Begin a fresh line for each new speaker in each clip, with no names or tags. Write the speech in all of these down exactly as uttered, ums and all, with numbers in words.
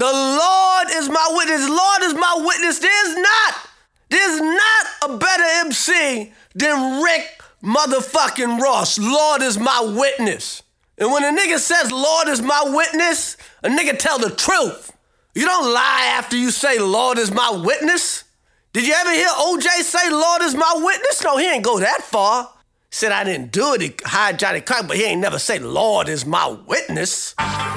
The Lord is my witness. Lord is my witness. There's not, there's not a better M C than Rick motherfucking Ross. Lord is my witness. And when a nigga says Lord is my witness, a nigga tell the truth. You don't lie after you say Lord is my witness. Did you ever hear O J say Lord is my witness? No, he ain't go that far. He said I didn't do it, he hired Johnny Clark, but he ain't never say Lord is my witness.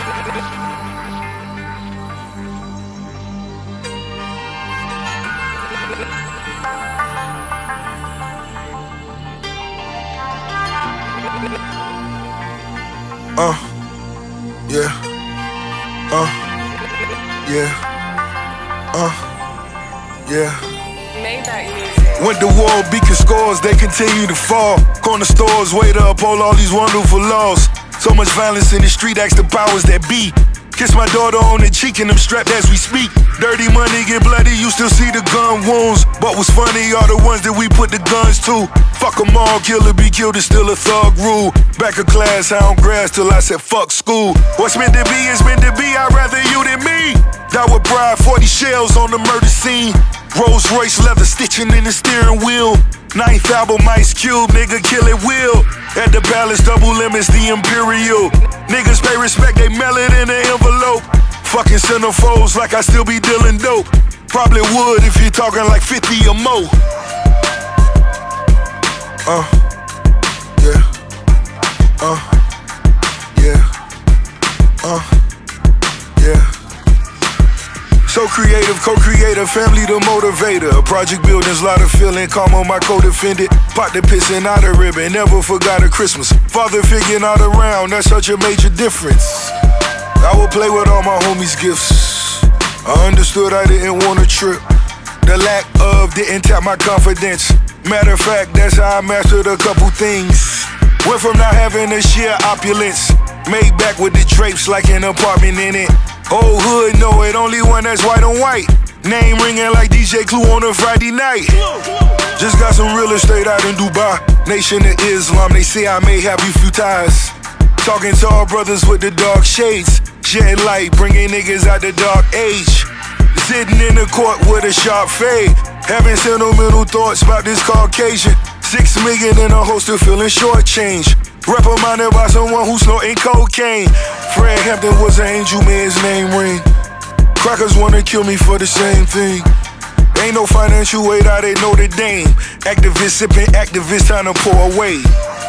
Uh, yeah, uh, yeah, uh, yeah. Went to war, beacon scores, they continue to fall. Corner stores, way to uphold all these wonderful laws. So much violence in the street, ask the powers that be. Kiss my daughter on the cheek and I'm strapped as we speak. Dirty money get bloody, you still see the gun wounds. But what's funny are the ones that we put the guns to. Fuck them all, kill or be killed is still a thug rule. Back of class, I don't grass till I said fuck school. What's meant to be is meant to be, I'd rather you than me. Die with pride, forty shells on the murder scene. Rolls Royce leather stitching in the steering wheel. Ninth album, Ice Cube, nigga, kill it will. At the palace, double limits, the Imperial. Niggas pay respect, they mail it in an envelope. Fucking centerfolds like I still be dealing dope. Probably would if you're talking like fifty or more. Uh, yeah. Uh, yeah. Uh, yeah. So creative, co-creator, family the motivator. Project buildings, lot of feeling, calm on my co-defendant. Pot the pissing out of ribbon, never forgot a Christmas. Father figure not around, that's such a major difference. I would play with all my homies' gifts. I understood I didn't want a trip. The lack of didn't tap my confidence. Matter of fact, that's how I mastered a couple things. Went from not having a sheer opulence. Made back with the drapes like an apartment in it. Old hood know it, only one that's white on white. Name ringing like D J Clue on a Friday night. Just got some real estate out in Dubai. Nation of Islam, they say I may have you few ties. Talking to our brothers with the dark shades. Shedding light, bringing niggas out the dark age. Sitting in the court with a sharp fade. Having sentimental thoughts about this Caucasian. Six million in a holster feeling shortchanged. Reprimanded by someone who's snorting cocaine. Fred Hampton was an angel, man, his name ring. Crackers wanna kill me for the same thing. Ain't no financial aid out at Notre Dame. Activists sipping activists trying to pour away.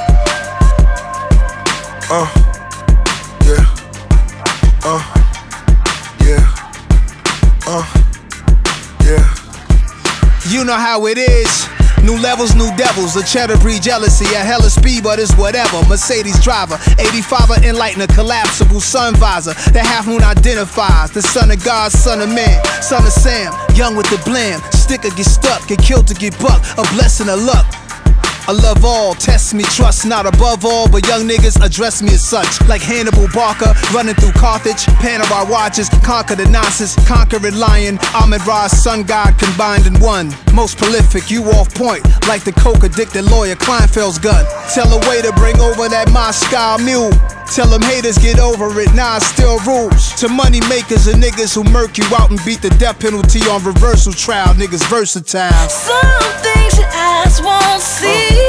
Uh, yeah. Uh, yeah. Uh, yeah.
You know how it is. New levels, new devils, a cheddar breed jealousy, a hella speed, but it's whatever. Mercedes driver, eighty-five enlightener, collapsible sun visor. The half moon identifies the son of God, son of man, son of Sam, young with the blam. Sticker get stuck, get killed to get buck, a blessing of luck. I love all, test me, trust not above all, but young niggas address me as such. Like Hannibal Barker, running through Carthage, Panerai watches, conquer the Nazis, conquering lion, Ahmed Ra's sun god combined in one. Most prolific, you off point, like the coke-addicted lawyer Kleinfeld's gun. Tell a way to bring over that Moscow mule. Tell them haters get over it, nah, still rules. To money makers and niggas who murk you out and beat the death penalty on reversal trial, niggas versatile.
Some things your eyes won't see.